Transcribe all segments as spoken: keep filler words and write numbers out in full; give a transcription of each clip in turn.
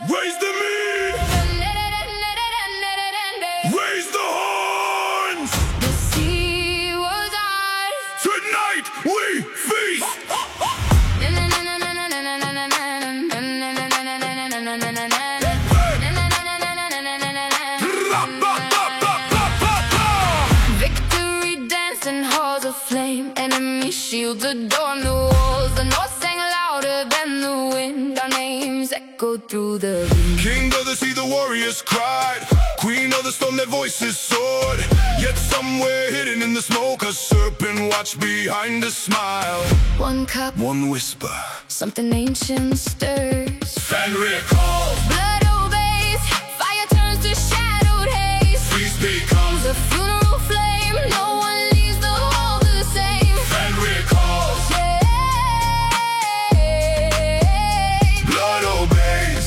Raise the mead! Raise the horns! The sea was ours. Tonight we feast! Victory danced in halls of flame. Enemy shields adorned the walls. The north sang louder than the wind. Our names echoed through the wind. King of the sea, the warriors cried. Queen of the storm, their voices soared. Yet somewhere hidden in the smoke, a serpent watched behind a smile. One cup, One whisper, something ancient stirs. Fenrir calls. Blood obeys, fire turns to shadowed haze. Feast becomes The funeral flame, no one leaves the hall the same. Fenrir calls. Hey, Blood obeys.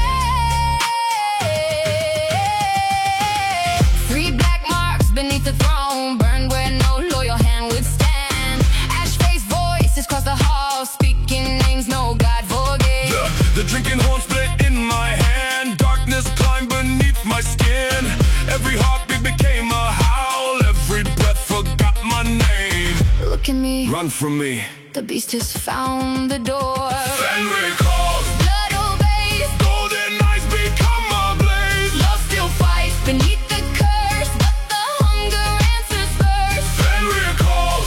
Three black marks beneath the throne, burned where no loyal hand would stand. Ash-faced voices cross the hall, speaking names no God forgave. The, the drinking horn split in my hand. Darkness climbed beneath my skin. Every heartbeat became a howl. Every breath forgot my name. Look at me, Run from me. the beast has found the door. Fenrir calls. Blood obeys, Golden eyes become ablaze. love still fights beneath the curse, but the hunger answers first. Fenrir calls.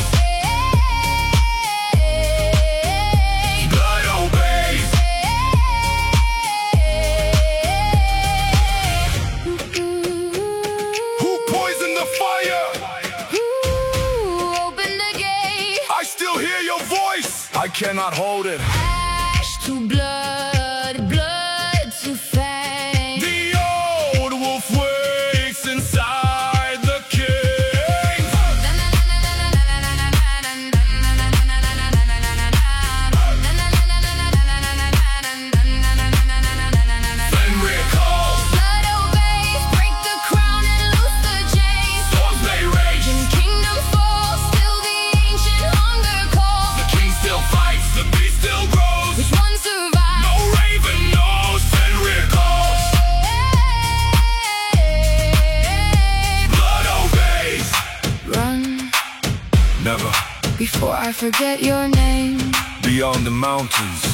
Hey, Blood obeys. Who poisoned the fire? Ooh, open the gate. I still hear your voice. I cannot hold it. Ash to blood, blood to fang. The old wolf wakes inside the king. Fenrir calls. Blood obeys, break the crown and loose the chains. Storms may rage. When kingdom falls, still the ancient hunger calls. The king still fights. The beast still grows. Which one survives? No raven knows. Fenrir calls. Blood obeys. Run Never before I forget your name. beyond the mountains.